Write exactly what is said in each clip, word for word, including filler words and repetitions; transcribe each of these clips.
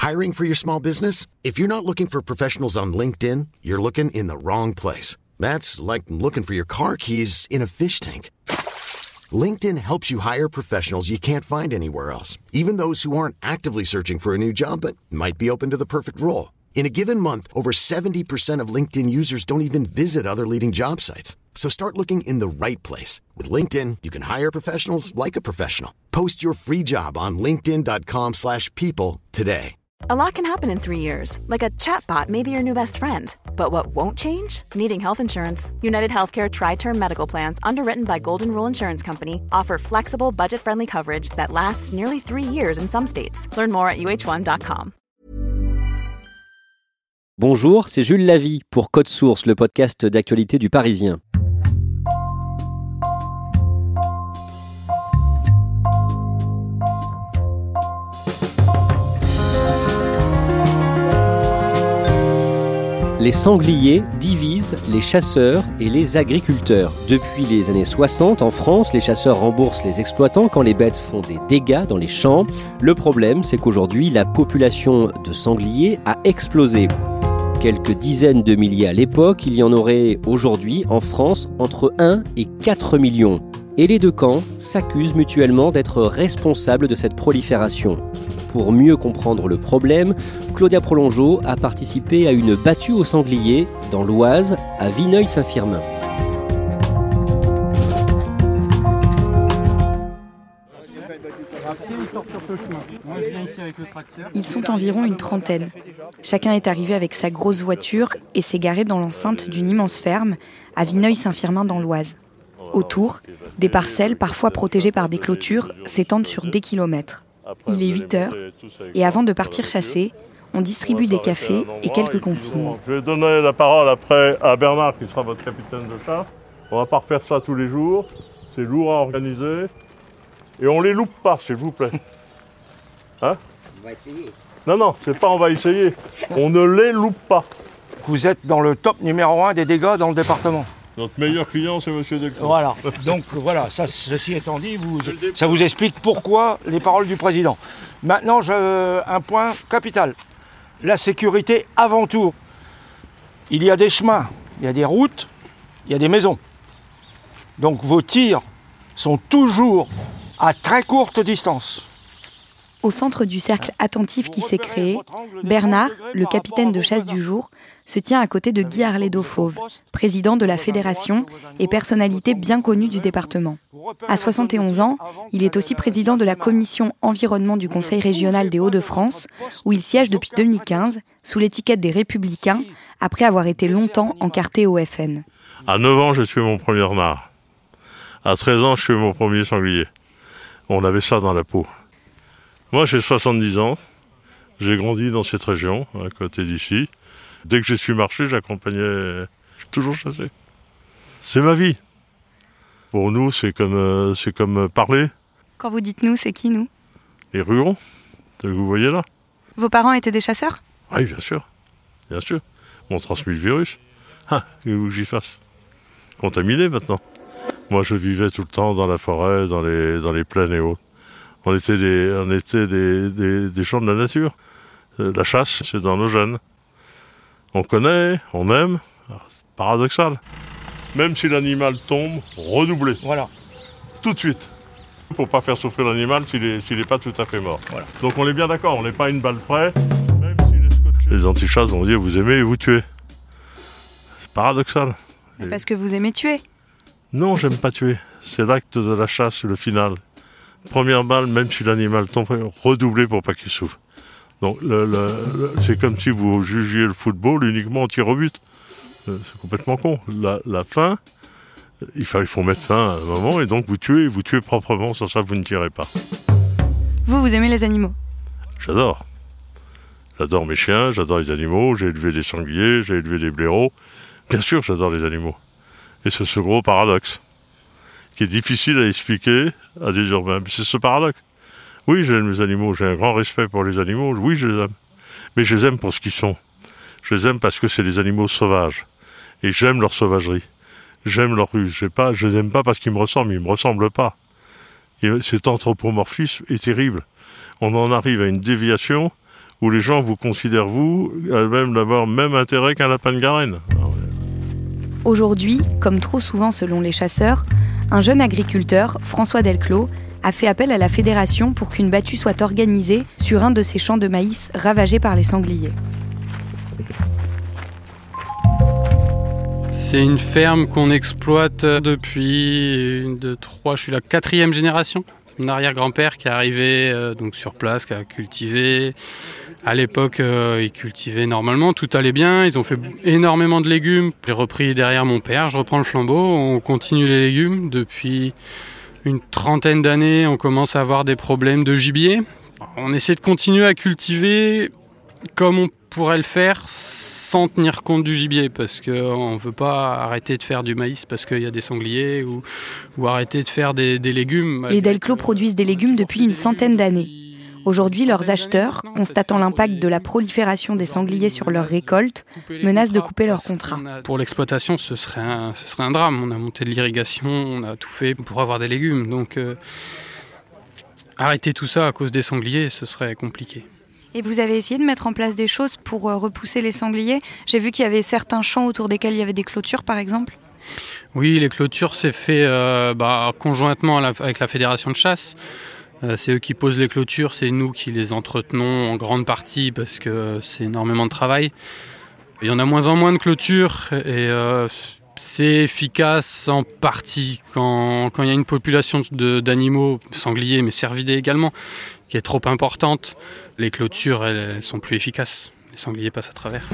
Hiring for your small business? If you're not looking for professionals on LinkedIn, you're looking in the wrong place. That's like looking for your car keys in a fish tank. LinkedIn helps you hire professionals you can't find anywhere else, even those who aren't actively searching for a new job but might be open to the perfect role. In a given month, over seventy percent of LinkedIn users don't even visit other leading job sites. So start looking in the right place. With LinkedIn, you can hire professionals like a professional. Post your free job on linkedin.com slash people today. A lot can happen in three years, like a chatbot may be your new best friend. But what won't change? Needing health insurance. United Healthcare Tri-Term Medical Plans, underwritten by Golden Rule Insurance Company, offer flexible, budget-friendly coverage that lasts nearly three years in some states. Learn more at u h one dot com. Bonjour, c'est Jules Lavie pour Code Source, le podcast d'actualité du Parisien. Les sangliers divisent les chasseurs et les agriculteurs. Depuis les années soixante, en France, les chasseurs remboursent les exploitants quand les bêtes font des dégâts dans les champs. Le problème, c'est qu'aujourd'hui, la population de sangliers a explosé. Quelques dizaines de milliers à l'époque, il y en aurait aujourd'hui en France entre un et quatre millions. Et les deux camps s'accusent mutuellement d'être responsables de cette prolifération. Pour mieux comprendre le problème, Claudia Prolongeau a participé à une battue au sanglier dans l'Oise, à Vineuil-Saint-Firmin. Ils sont environ une trentaine. Chacun est arrivé avec sa grosse voiture et s'est garé dans l'enceinte d'une immense ferme à Vineuil-Saint-Firmin dans l'Oise. Autour, des parcelles, parfois protégées par des clôtures, s'étendent sur des kilomètres. Il est huit heures et avant de partir chasser, on distribue des cafés et quelques consignes. Je vais donner la parole après à Bernard qui sera votre capitaine de chasse. On va pas refaire ça tous les jours, c'est lourd à organiser. Et on les loupe pas, s'il vous plaît. Hein ? On va essayer. Non, non, c'est pas on va essayer. On ne les loupe pas. Vous êtes dans le top numéro un des dégâts dans le département. Notre meilleur client, c'est Monsieur Decaux. Voilà. Donc voilà, ça, ceci étant dit, vous, ça vous explique pourquoi les paroles du président. Maintenant, je, un point capital. La sécurité avant tout. Il y a des chemins, il y a des routes, il y a des maisons. Donc vos tirs sont toujours à très courte distance. Au centre du cercle attentif qui s'est créé, Bernard, le capitaine de chasse du jour, se tient à côté de Guy Arlédo-Fauve, président de la fédération et personnalité bien connue du département. À soixante et onze ans, il est aussi président de la commission environnement du Conseil régional des Hauts-de-France, où il siège depuis deux mille quinze, sous l'étiquette des Républicains, après avoir été longtemps encarté au F N. À neuf ans, j'ai tué mon premier renard. À treize ans, je tué mon premier sanglier. On avait ça dans la peau. Moi, j'ai soixante-dix ans. J'ai grandi dans cette région, à côté d'ici. Dès que j'ai su marcher, j'accompagnais... J'ai toujours chassé. C'est ma vie. Pour nous, c'est comme, euh, c'est comme parler. Quand vous dites nous, c'est qui nous ? Les ruraux, que vous voyez là. Vos parents étaient des chasseurs ? Oui, bien sûr. Bien sûr. M'ont transmis le virus. Ah, que vous que j'y fasse ? Contaminé maintenant. Moi, je vivais tout le temps dans la forêt, dans les, dans les plaines et autres. On était des, on était des, des, des gens de la nature. La chasse, c'est dans nos gènes. On connaît, on aime. C'est paradoxal. Même si l'animal tombe, redoubler. Voilà. Tout de suite. Pour pas faire souffrir l'animal s'il est, s'il est pas tout à fait mort. Voilà. Donc on est bien d'accord, on n'est pas une balle près. Même s'il est scotché. Les antichasses vont dire vous aimez et vous tuez. C'est paradoxal. Et... Parce que vous aimez tuer ? Non, j'aime pas tuer. C'est l'acte de la chasse, le final. Première balle, même si l'animal tombe, redoubler pour pas qu'il souffre. Donc le, le, le, c'est comme si vous jugiez le football uniquement au tir au but. C'est complètement con. La, la fin, il faut, il faut mettre fin à un moment et donc vous tuez, vous tuez proprement, sans ça vous ne tirez pas. Vous, vous aimez les animaux ? J'adore. J'adore mes chiens, j'adore les animaux, j'ai élevé des sangliers, j'ai élevé des blaireaux. Bien sûr, j'adore les animaux. Et c'est ce gros paradoxe qui est difficile à expliquer à des urbains. C'est ce paradoxe. Oui, j'aime les animaux, j'ai un grand respect pour les animaux, oui, je les aime. Mais je les aime pour ce qu'ils sont. Je les aime parce que c'est des animaux sauvages. Et j'aime leur sauvagerie. J'aime leur ruse. J'ai pas, je les aime pas parce qu'ils me ressemblent, ils me ressemblent pas. Et cet anthropomorphisme est terrible. On en arrive à une déviation où les gens vous considèrent, vous, à même d'avoir même intérêt qu'un lapin de Garenne. Alors, Aujourd'hui, comme trop souvent selon les chasseurs, un jeune agriculteur, François Delclos, a fait appel à la fédération pour qu'une battue soit organisée sur un de ces champs de maïs ravagés par les sangliers. C'est une ferme qu'on exploite depuis une, deux, trois, je suis la quatrième génération. Mon arrière-grand-père qui est arrivé euh, donc sur place, qui a cultivé. À l'époque, euh, ils cultivaient normalement, tout allait bien. Ils ont fait énormément de légumes. J'ai repris derrière mon père, je reprends le flambeau. On continue les légumes. Depuis une trentaine d'années, on commence à avoir des problèmes de gibier. On essaie de continuer à cultiver comme on pourrait le faire sans tenir compte du gibier, parce qu'on ne veut pas arrêter de faire du maïs parce qu'il y a des sangliers ou, ou arrêter de faire des, des légumes. Les Delclos produisent des légumes depuis une centaine d'années. Aujourd'hui, leurs acheteurs, constatant l'impact de la prolifération des sangliers sur leurs récoltes, menacent de couper leurs contrats. Pour l'exploitation, ce serait un, ce serait un drame. On a monté de l'irrigation, on a tout fait pour avoir des légumes. Donc, euh, arrêter tout ça à cause des sangliers, ce serait compliqué. Et vous avez essayé de mettre en place des choses pour euh, repousser les sangliers ? J'ai vu qu'il y avait certains champs autour desquels il y avait des clôtures, par exemple. Oui, les clôtures, c'est fait euh, bah, conjointement à la, avec la fédération de chasse. Euh, c'est eux qui posent les clôtures, c'est nous qui les entretenons en grande partie parce que c'est énormément de travail. Il y en a moins en moins de clôtures et euh, c'est efficace en partie quand, quand il y a une population de, d'animaux, sangliers mais cervidés également, qui est trop importante. Les clôtures, elles, elles sont plus efficaces. Les sangliers passent à travers.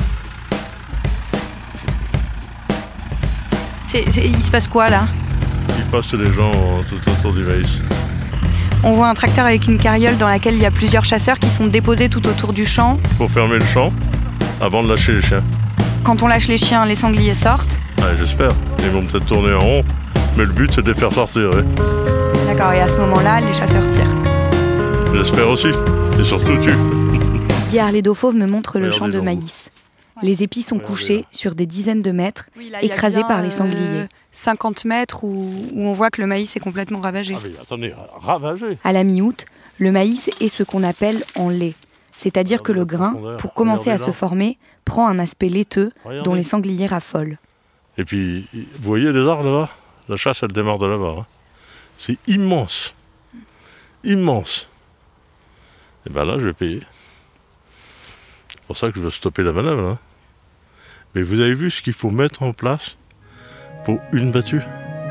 C'est, c'est, il se passe quoi là ? il passe les gens tout autour du maïs. On voit un tracteur avec une carriole dans laquelle il y a plusieurs chasseurs qui sont déposés tout autour du champ. Pour fermer le champ avant de lâcher les chiens. Quand on lâche les chiens, les sangliers sortent. Ouais, j'espère. Ils vont peut-être tourner en rond, mais le but c'est de les faire sortir. Ouais. D'accord, et à ce moment-là, les chasseurs tirent. J'espère aussi, et surtout tu. Guy Arlédo Fauve me montre le Regardez champ de dans maïs. Les épis sont Regardez couchés là. sur des dizaines de mètres, Oui, là, il y a écrasés bien, par les euh, sangliers. cinquante mètres où, où on voit que le maïs est complètement ravagé. Ah mais attendez, ravagé. À la mi-août, le maïs est ce qu'on appelle en lait. C'est-à-dire que le grain, pour commencer à se former, prend un aspect laiteux dont les sangliers raffolent. Et puis, vous voyez les arbres là-bas ? La chasse, elle démarre de là-bas. Hein. C'est immense. Immense. Et bien là, je vais payer. C'est pour ça que je veux stopper la manœuvre. Hein. Mais vous avez vu ce qu'il faut mettre en place pour une battue ?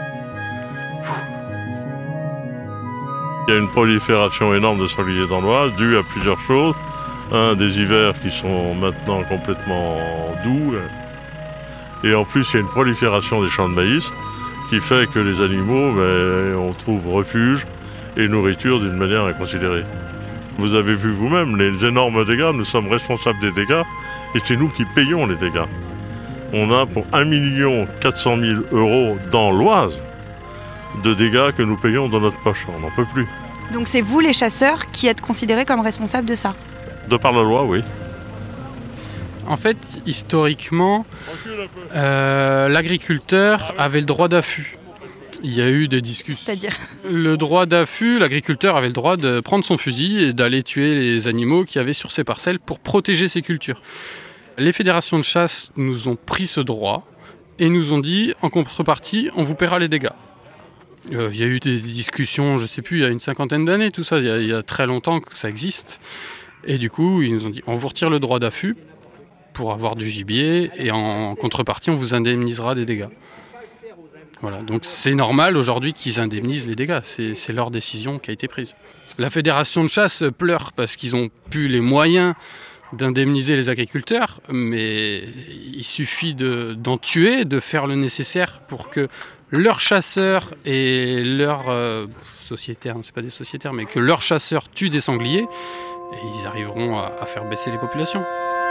Il y a une prolifération énorme de sangliers dans l'Oise, due à plusieurs choses. Un, des hivers qui sont maintenant complètement doux. Et en plus, il y a une prolifération des champs de maïs qui fait que les animaux, ben, on trouve refuge et nourriture d'une manière inconsidérée. Vous avez vu vous-même les énormes dégâts, nous sommes responsables des dégâts et c'est nous qui payons les dégâts. On a pour un million quatre cent mille euros dans l'Oise de dégâts que nous payons dans notre poche. On n'en peut plus. Donc c'est vous les chasseurs qui êtes considérés comme responsables de ça ? De par la loi, oui. En fait, historiquement, euh, l'agriculteur avait le droit d'affût. Il y a eu des discussions. C'est-à-dire ? Le droit d'affût, l'agriculteur avait le droit de prendre son fusil et d'aller tuer les animaux qu'il y avait sur ses parcelles pour protéger ses cultures. Les fédérations de chasse nous ont pris ce droit et nous ont dit, en contrepartie, on vous paiera les dégâts. Euh, il y a eu des discussions, je ne sais plus, il y a une cinquantaine d'années, tout ça, il y a, il y a très longtemps que ça existe. Et du coup, ils nous ont dit, on vous retire le droit d'affût pour avoir du gibier et en contrepartie, on vous indemnisera des dégâts. Voilà, donc c'est normal aujourd'hui qu'ils indemnisent les dégâts, c'est, c'est leur décision qui a été prise. La fédération de chasse pleure parce qu'ils n'ont plus les moyens d'indemniser les agriculteurs, mais il suffit de, d'en tuer, de faire le nécessaire pour que leurs chasseurs et leurs euh, sociétaires, c'est pas des sociétaires, mais que leurs chasseurs tuent des sangliers, et ils arriveront à, à faire baisser les populations.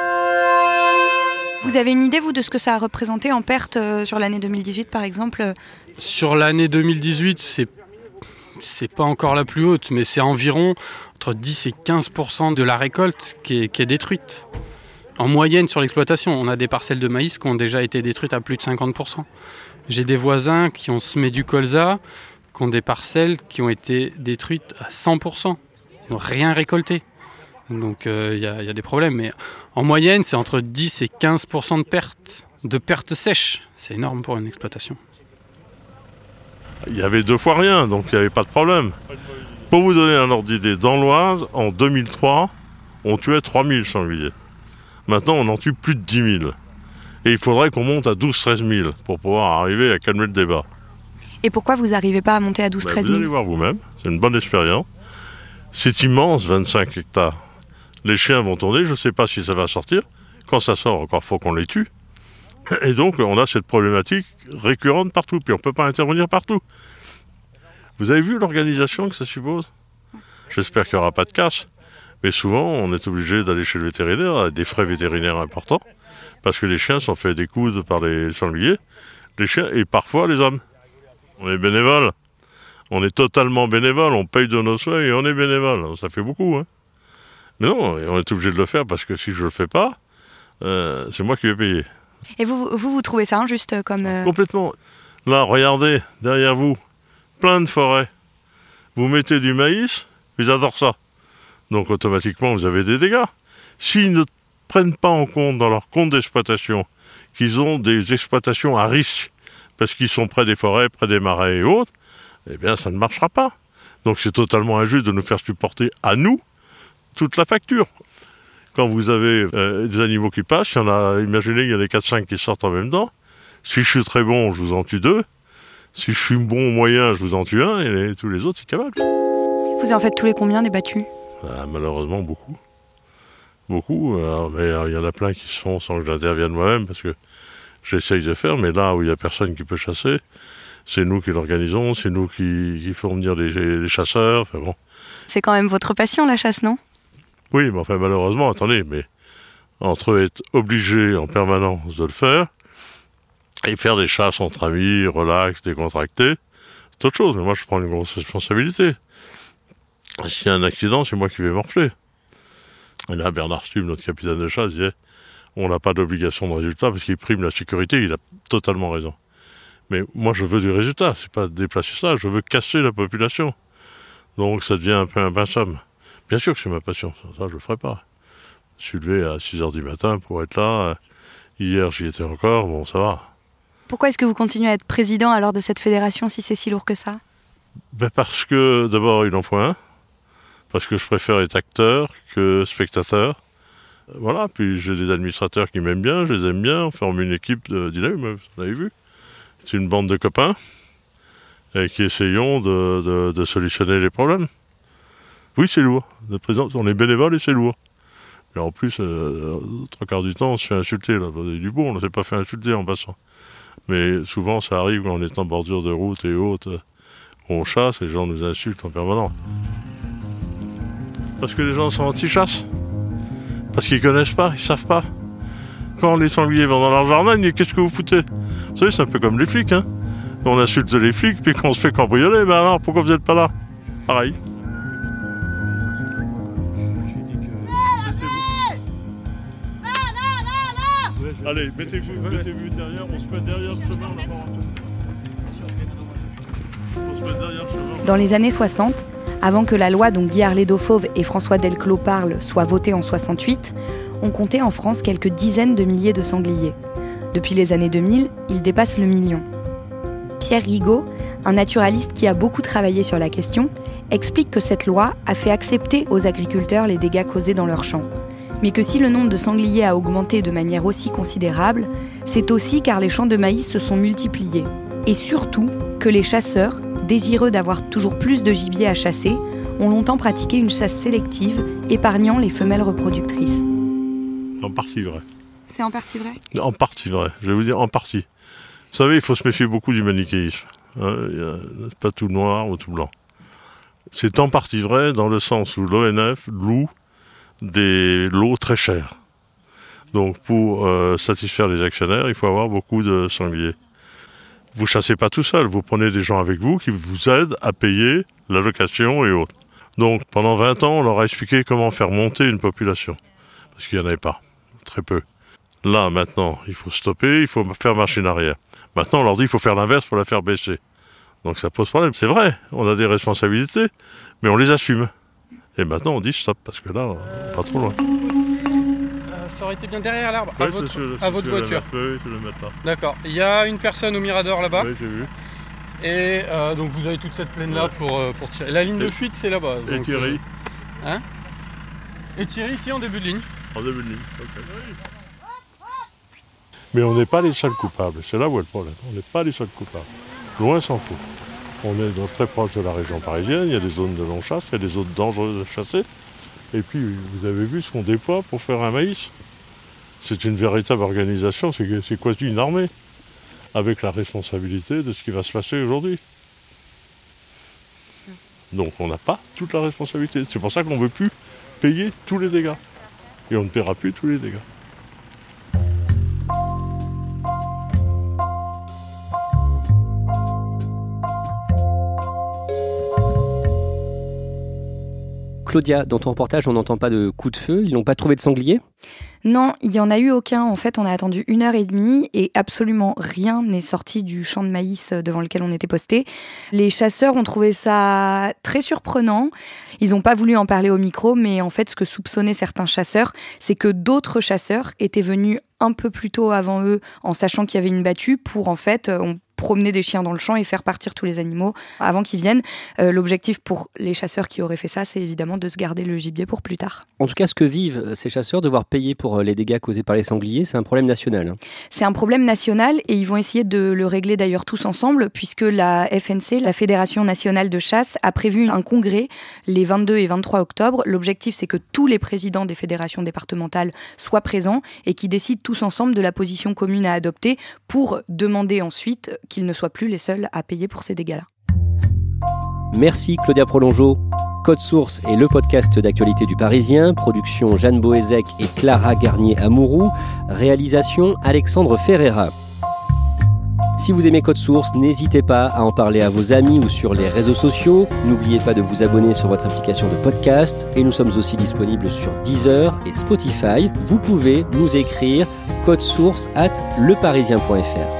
Vous avez une idée, vous, de ce que ça a représenté en perte euh, sur l'année deux mille dix-huit, par exemple ? Sur l'année deux mille dix-huit, c'est, c'est pas encore la plus haute, mais c'est environ entre dix et quinze pour cent de la récolte qui est, qui est détruite. En moyenne sur l'exploitation, on a des parcelles de maïs qui ont déjà été détruites à plus de cinquante pour cent. J'ai des voisins qui ont semé du colza, qui ont des parcelles qui ont été détruites à cent pour cent. Ils n'ont rien récolté. Donc il euh, y, y a des problèmes. Mais en moyenne, c'est entre dix et quinze pour cent de pertes, de pertes sèches. C'est énorme pour une exploitation. Il y avait deux fois rien, donc il n'y avait pas de problème. Pour vous donner un ordre d'idée, dans l'Oise, en deux mille trois, on tuait trois mille sangliers. Maintenant, on en tue plus de dix mille. Et il faudrait qu'on monte à douze à treize mille pour pouvoir arriver à calmer le débat. Et pourquoi vous n'arrivez pas à monter à douze à treize mille ? Vous allez voir vous-même, c'est une bonne expérience. C'est immense, vingt-cinq hectares. Les chiens vont tourner, je ne sais pas si ça va sortir. Quand ça sort, encore faut qu'on les tue. Et donc, on a cette problématique récurrente partout. Puis on ne peut pas intervenir partout. Vous avez vu l'organisation que ça suppose ? J'espère qu'il n'y aura pas de casse. Mais souvent, on est obligé d'aller chez le vétérinaire, avec des frais vétérinaires importants, parce que les chiens sont faits découdre par les sangliers, les chiens et parfois les hommes. On est bénévole. On est totalement bénévole. On paye de nos soins et on est bénévole. Ça fait beaucoup, hein. Mais non, on est obligé de le faire parce que si je ne le fais pas, euh, c'est moi qui vais payer. Et vous, vous, vous trouvez ça injuste comme... Euh... Complètement. Là, regardez, derrière vous, plein de forêts. Vous mettez du maïs, ils adorent ça. Donc automatiquement, vous avez des dégâts. S'ils ne prennent pas en compte dans leur compte d'exploitation qu'ils ont des exploitations à risque, parce qu'ils sont près des forêts, près des marais et autres, eh bien ça ne marchera pas. Donc c'est totalement injuste de nous faire supporter à nous toute la facture. Quand vous avez euh, des animaux qui passent, il y en a, imaginez, il y en a quatre cinq qui sortent en même temps. Si je suis très bon, je vous en tue deux. Si je suis bon ou moyen, je vous en tue un, et les, tous les autres, ils cavalent. Vous en faites tous les combien des battus ? Ah, malheureusement, beaucoup. Beaucoup. Alors, mais il y en a plein qui se font sans que j'intervienne moi-même, parce que j'essaye de faire, mais là où il n'y a personne qui peut chasser, c'est nous qui l'organisons, c'est nous qui, qui font venir les, les chasseurs. Enfin, bon. C'est quand même votre passion, la chasse, non ? Oui, mais enfin, malheureusement, attendez, mais entre être obligé en permanence de le faire et faire des chasses entre amis, relax, décontractés, c'est autre chose. Mais moi, je prends une grosse responsabilité. S'il y a un accident, c'est moi qui vais morfler. Et là, Bernard Stubb, notre capitaine de chasse, disait on n'a pas d'obligation de résultat parce qu'il prime la sécurité. Il a totalement raison. Mais moi, je veux du résultat. C'est pas déplacer ça. Je veux casser la population. Donc, ça devient un peu un pince-homme. Bien sûr que c'est ma passion. Ça, ça je le ferai pas. Je suis levé à six heures du matin pour être là. Hier, j'y étais encore. Bon, ça va. Pourquoi est-ce que vous continuez à être président alors de cette fédération si c'est si lourd que ça ? Ben parce que, d'abord, il en faut un. Parce que je préfère être acteur que spectateur. Voilà, puis j'ai des administrateurs qui m'aiment bien, je les aime bien, on forme une équipe de dynamique, vous avez vu. C'est une bande de copains et qui essayons de, de, de solutionner les problèmes. Oui, c'est lourd. De président, on est bénévole et c'est lourd. Mais en plus, euh, trois quarts du temps, on se fait insulter. Là. Du bon, on ne s'est pas fait insulter en passant. Mais souvent, ça arrive quand on est en bordure de route et autres, on chasse et les gens nous insultent en permanence. Parce que les gens sont anti-chasse. Parce qu'ils connaissent pas, ils savent pas. Quand les sangliers vont dans leur jardin, qu'est-ce que vous foutez ? Vous savez, c'est un peu comme les flics, hein. On insulte les flics, puis quand on se fait cambrioler, ben alors, pourquoi vous n'êtes pas là ? Pareil. Allez, mettez-vous, mettez-vous derrière, on se met derrière le chemin, on se met derrière le chemin. Dans les années soixante, avant que la loi dont Guy Arlédo-Fauve et François Delclos parlent soit votée en soixante-huit, on comptait en France quelques dizaines de milliers de sangliers. Depuis les années deux mille, ils dépassent le million. Pierre Rigaud, un naturaliste qui a beaucoup travaillé sur la question, explique que cette loi a fait accepter aux agriculteurs les dégâts causés dans leurs champs. Mais que si le nombre de sangliers a augmenté de manière aussi considérable, c'est aussi car les champs de maïs se sont multipliés. Et surtout que les chasseurs, désireux d'avoir toujours plus de gibier à chasser, ont longtemps pratiqué une chasse sélective, épargnant les femelles reproductrices. En partie vrai. C'est en partie vrai ? En partie vrai, je vais vous dire en partie. Vous savez, il faut se méfier beaucoup du manichéisme. Hein, c'est pas tout noir ou tout blanc. C'est en partie vrai dans le sens où l'O N F loue des lots très chers. Donc pour euh, satisfaire les actionnaires, il faut avoir beaucoup de sangliers. Vous chassez pas tout seul, vous prenez des gens avec vous qui vous aident à payer la location et autres. Donc pendant vingt ans, on leur a expliqué comment faire monter une population. Parce qu'il n'y en avait pas, très peu. Là, maintenant, il faut stopper, il faut faire machine arrière. Maintenant, on leur dit qu'il faut faire l'inverse pour la faire baisser. Donc ça pose problème. C'est vrai, on a des responsabilités, mais on les assume. Et maintenant, on dit stop, parce que là, on n'est pas trop loin. Euh, ça aurait été bien derrière l'arbre, ouais, à votre, c'est, c'est, à votre voiture. Oui, je vais le mettre là. D'accord. Il y a une personne au mirador là-bas. Oui, j'ai vu. Et euh, donc vous avez toute cette plaine-là ouais. pour, euh, pour tirer. La ligne de fuite, c'est là-bas. Et donc, Thierry euh, hein Et Thierry, ici, en début de ligne. En début de ligne, ok. Mais on n'est pas les seuls coupables, c'est là où est le problème. On n'est pas les seuls coupables. Loin s'en faut. On est très proche de la région parisienne, il y a des zones de non-chasse, il y a des zones dangereuses à chasser. Et puis, vous avez vu ce qu'on déploie pour faire un maïs. C'est une véritable organisation, c'est, c'est quasi une armée, avec la responsabilité de ce qui va se passer aujourd'hui. Donc on n'a pas toute la responsabilité. C'est pour ça qu'on ne veut plus payer tous les dégâts. Et on ne paiera plus tous les dégâts. Claudia, dans ton reportage, on n'entend pas de coup de feu. Ils n'ont pas trouvé de sanglier ? Non, il n'y en a eu aucun. En fait, on a attendu une heure et demie et absolument rien n'est sorti du champ de maïs devant lequel on était posté. Les chasseurs ont trouvé ça très surprenant. Ils n'ont pas voulu en parler au micro, mais en fait, ce que soupçonnaient certains chasseurs, c'est que d'autres chasseurs étaient venus un peu plus tôt avant eux, en sachant qu'il y avait une battue, pour en fait... On promener des chiens dans le champ et faire partir tous les animaux avant qu'ils viennent. Euh, l'objectif pour les chasseurs qui auraient fait ça, c'est évidemment de se garder le gibier pour plus tard. En tout cas, ce que vivent ces chasseurs, devoir payer pour les dégâts causés par les sangliers, c'est un problème national. C'est un problème national et ils vont essayer de le régler d'ailleurs tous ensemble, puisque la F N C, la Fédération nationale de chasse, a prévu un congrès les vingt-deux et vingt-trois octobre. L'objectif, c'est que tous les présidents des fédérations départementales soient présents et qu'ils décident tous ensemble de la position commune à adopter pour demander ensuite qu'ils ne soient plus les seuls à payer pour ces dégâts-là. Merci Claudia Prolongeau. Code Source est le podcast d'actualité du Parisien. Production Jeanne Boézek et Clara Garnier-Amouroux. Réalisation Alexandre Ferreira. Si vous aimez Code Source, n'hésitez pas à en parler à vos amis ou sur les réseaux sociaux. N'oubliez pas de vous abonner sur votre application de podcast. Et nous sommes aussi disponibles sur Deezer et Spotify. Vous pouvez nous écrire codesource arobase leparisien point f r.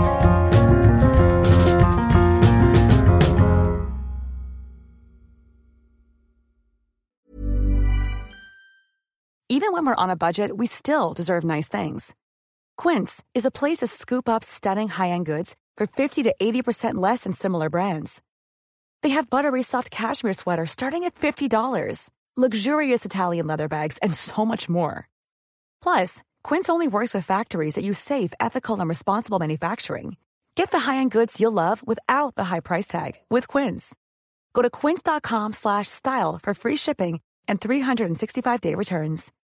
Even when we're on a budget, we still deserve nice things. Quince is a place to scoop up stunning high-end goods for fifty to eighty percent less than similar brands. They have buttery soft cashmere sweaters starting at fifty dollars, luxurious Italian leather bags, and so much more. Plus, Quince only works with factories that use safe, ethical, and responsible manufacturing. Get the high-end goods you'll love without the high price tag with Quince. Go to quince dot com slash style for free shipping and three sixty-five day returns.